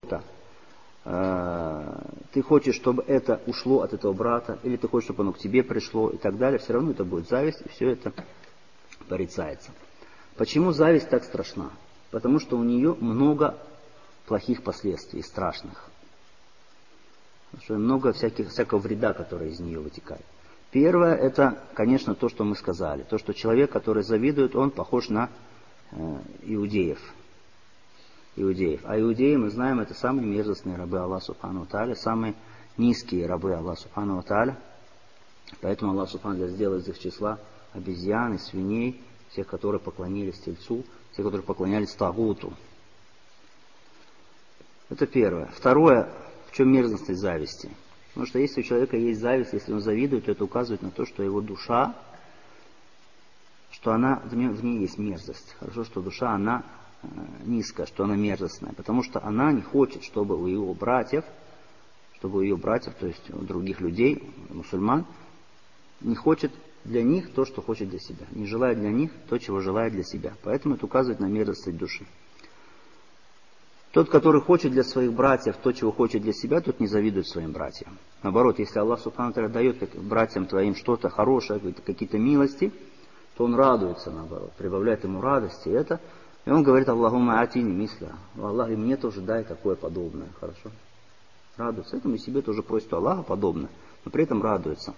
ты хочешь, чтобы это ушло от этого брата, или ты хочешь, чтобы оно к тебе пришло, и так далее, все равно это будет зависть, и все это порицается. Почему зависть так страшна? Потому что у нее много плохих последствий, страшных. Потому что много всякого вреда, который из нее вытекает. Первое, это, конечно, то, что мы сказали. То, что человек, который завидует, он похож на иудеев. А иудеи, мы знаем, это самые мерзостные рабы Аллаха Субхану ва Тааля, самые низкие рабы Аллаха Субхану ва Тааля. Поэтому Аллах Субхану ва Тааля сделал из их числа обезьян и свиней, всех, которые поклонились Тельцу, всех, которые поклонялись Тагуту. Это первое. Второе, в чем мерзость зависти? Потому что если у человека есть зависть, если он завидует, то это указывает на то, что его душа, что в ней есть мерзость. Хорошо, что душа, она низкая, что она мерзостная. Потому что она не хочет, чтобы у ее братьев, то есть у других людей, мусульман, не хочет для них то, что хочет для себя. Не желает для них то, чего желает для себя. Поэтому это указывает на мерзость души. Тот, который хочет для своих братьев то, чего хочет для себя, тот не завидует своим братьям. Наоборот, если Аллах Субхану ва Тааля дает братьям твоим что-то хорошее, какие-то милости, то он радуется, наоборот, прибавляет ему радости. И он говорит: Аллахумма атини мисля. Аллах, и мне тоже дай такое подобное. Хорошо? Радуется. Этому и себе тоже просит у Аллаха подобное, но при этом радуется.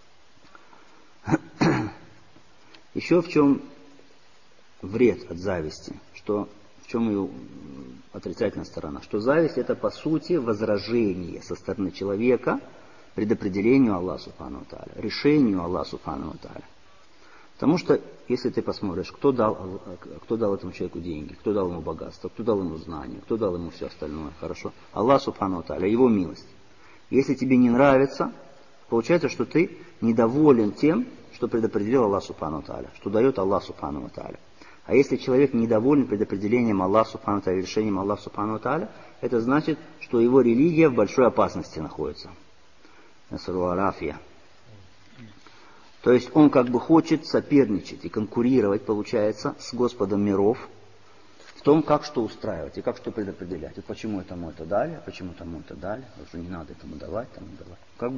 Еще в чем вред от зависти, в чем ее отрицательная сторона, что зависть это по сути возражение со стороны человека предопределению Аллаха Субхану ва Тааля, решению Аллаха Субхану ва Тааля. Потому что, если ты посмотришь, кто дал этому человеку деньги, кто дал ему богатство, кто дал ему знания, кто дал ему все остальное, хорошо? Аллах Субхану ва Тааля, его милость. Если тебе не нравится, получается, что ты недоволен тем, что предопределил Аллах Субхану ва Тааля, что дает Аллах Субхану ва Тааля. А если человек недоволен предопределением Аллаха Субхану ва Тааля, решением Аллаха Субхану ва Тааля, это значит, что его религия в большой опасности находится. То есть он как бы хочет соперничать и конкурировать, получается, с Господом миров в том, как что устраивать и как что предопределять. И почему этому это дали, а почему тому это дали, потому что не надо этому давать, тому давать. Как бы